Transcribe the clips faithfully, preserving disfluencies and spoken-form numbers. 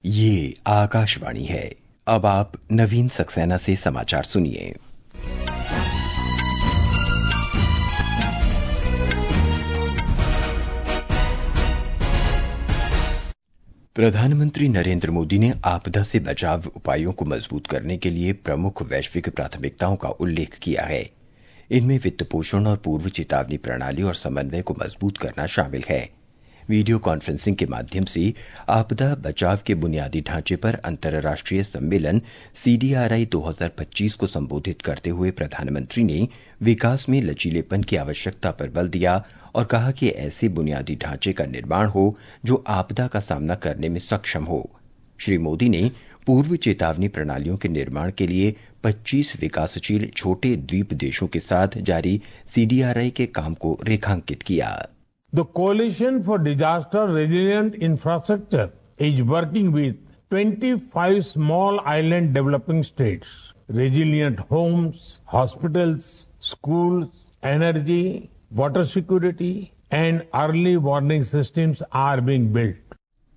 ये आकाशवाणी है। अब आप नवीन सक्सेना से समाचार सुनिए। प्रधानमंत्री नरेंद्र मोदी ने आपदा से बचाव उपायों को मजबूत करने के लिए प्रमुख वैश्विक प्राथमिकताओं का उल्लेख किया है। इनमें वित्त पोषण और पूर्व चेतावनी प्रणाली और समन्वय को मजबूत करना शामिल है। वीडियो कॉन्फ्रेंसिंग के माध्यम से आपदा बचाव के बुनियादी ढांचे पर अंतर्राष्ट्रीय सम्मेलन सीडीआरआई दो हज़ार पच्चीस को संबोधित करते हुए प्रधानमंत्री ने विकास में लचीलेपन की आवश्यकता पर बल दिया और कहा कि ऐसे बुनियादी ढांचे का निर्माण हो जो आपदा का सामना करने में सक्षम हो। श्री मोदी ने पूर्व चेतावनी प्रणालियों के निर्माण के लिए पच्चीस विकासशील छोटे द्वीप देशों के साथ जारी सीडीआरआई के काम को रेखांकित किया। The Coalition for Disaster Resilient Infrastructure is working with twenty-five small island developing states. Resilient homes, hospitals, schools, energy, water security and early warning systems are being built.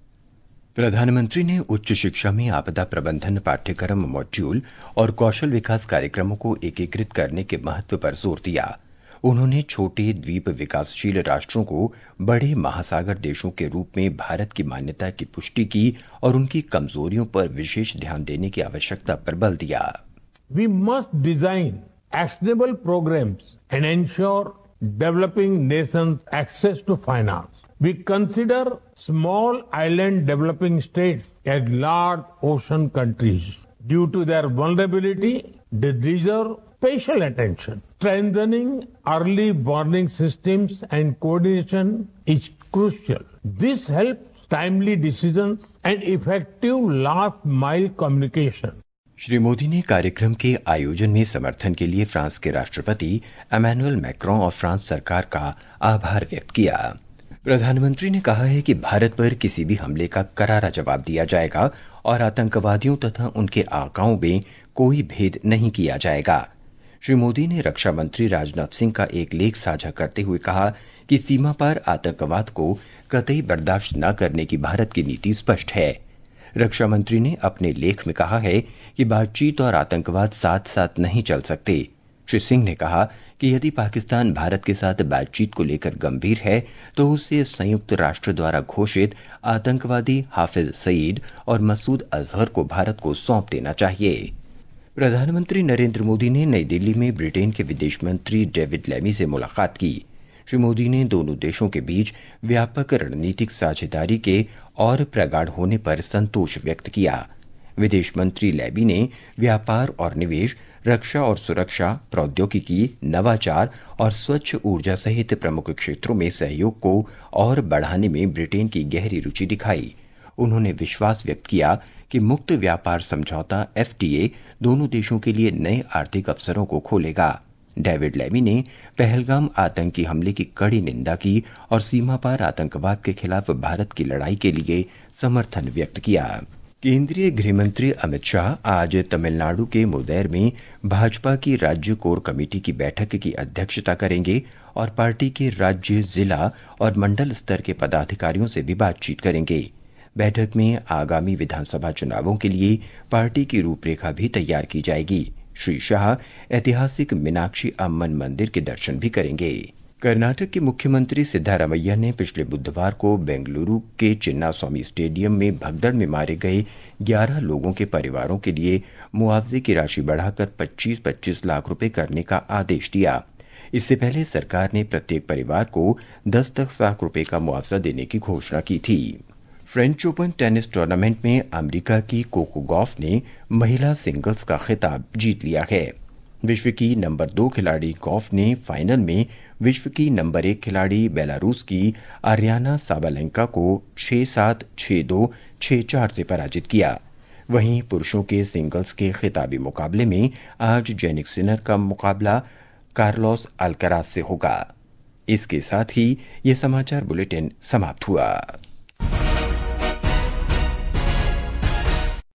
प्रधानमंत्री ने उच्च शिक्षा में आपदा प्रबंधन पाठ्यक्रम मॉड्यूल और कौशल विकास कार्यक्रमों को एकीकृत करने के महत्व पर जोर दिया। उन्होंने छोटे द्वीप विकासशील राष्ट्रों को बड़े महासागर देशों के रूप में भारत की मान्यता की पुष्टि की और उनकी कमजोरियों पर विशेष ध्यान देने की आवश्यकता पर बल दिया। We must design actionable programs and ensure developing nations access to finance. We consider small island developing states as large ocean countries. Due to their vulnerability, they deserve special attention. Strengthening early warning systems and coordination is crucial. This helps timely decisions and effective last mile communication. Shri Modi ने कार्यक्रम के आयोजन में समर्थन के लिए France के राष्ट्रपति एमेनुअल मैक्रों और फ्रांस सरकार का आभार व्यक्त किया। प्रधानमंत्री ने कहा है कि भारत पर किसी भी हमले का करारा जवाब दिया जाएगा और आतंकवादियों तथा उनके आकाओं में कोई भेद नहीं किया जाएगा। श्री मोदी ने रक्षा मंत्री राजनाथ सिंह का एक लेख साझा करते हुए कहा कि सीमा पार आतंकवाद को कतई बर्दाश्त न करने की भारत की नीति स्पष्ट है। रक्षा मंत्री ने अपने लेख में कहा है कि बातचीत और आतंकवाद साथ साथ नहीं चल सकते। श्री सिंह ने कहा कि यदि पाकिस्तान भारत के साथ बातचीत को लेकर गंभीर है तो उसे संयुक्त राष्ट्र द्वारा घोषित आतंकवादी हाफिज सईद और मसूद अजहर को भारत को सौंप देना चाहिए। प्रधानमंत्री नरेंद्र मोदी ने नई दिल्ली में ब्रिटेन के विदेश मंत्री डेविड लैमी से मुलाकात की। श्री मोदी ने दोनों देशों के बीच व्यापक रणनीतिक साझेदारी के और प्रगाढ़ होने पर संतोष व्यक्त किया। विदेश मंत्री लैबी ने व्यापार और निवेश, रक्षा और सुरक्षा, प्रौद्योगिकी, नवाचार और स्वच्छ ऊर्जा सहित प्रमुख क्षेत्रों में सहयोग को और बढ़ाने में ब्रिटेन की गहरी रुचि दिखाई। उन्होंने विश्वास व्यक्त किया कि मुक्त व्यापार समझौता एफटीए दोनों देशों के लिए नए आर्थिक अवसरों को खोलेगा। डेविड लैमी ने पहलगाम आतंकी हमले की कड़ी निंदा की और सीमा पार आतंकवाद के खिलाफ भारत की लड़ाई के लिए समर्थन व्यक्त किया। केंद्रीय गृहमंत्री अमित शाह आज तमिलनाडु के मुदैर में भाजपा की राज्य कोर कमेटी की बैठक की अध्यक्षता करेंगे और पार्टी के राज्य, जिला और मंडल स्तर के पदाधिकारियों से भी बातचीत करेंगे। बैठक में आगामी विधानसभा चुनावों के लिए पार्टी की रूपरेखा भी तैयार की जाएगी। श्री शाह ऐतिहासिक मीनाक्षी अम्मन मंदिर के दर्शन भी करेंगे। कर्नाटक के मुख्यमंत्री सिद्धारमैया ने पिछले बुधवार को बेंगलुरु के चिन्नास्वामी स्टेडियम में भगदड़ में मारे गए ग्यारह लोगों के परिवारों के लिए मुआवजे की राशि बढ़ाकर पच्चीस पच्चीस लाख रुपए करने का आदेश दिया। इससे पहले सरकार ने प्रत्येक परिवार को दस दस लाख रुपए का मुआवजा देने की घोषणा की थी। फ्रेंच ओपन टेनिस टूर्नामेंट में अमेरिका की कोको गॉफ ने महिला सिंगल्स का खिताब जीत लिया है। विश्व की नंबर दो खिलाड़ी गॉफ ने फाइनल में विश्व की नंबर एक खिलाड़ी बेलारूस की आर्याना साबालेंका को छह सात, छह दो, छह चार से पराजित किया। वहीं पुरुषों के सिंगल्स के खिताबी मुकाबले में आज जेनिक सिनर का मुकाबला कार्लोस अल्कराज से होगा। इसके साथ ही ये समाचार बुलेटिन समाप्त हुआ।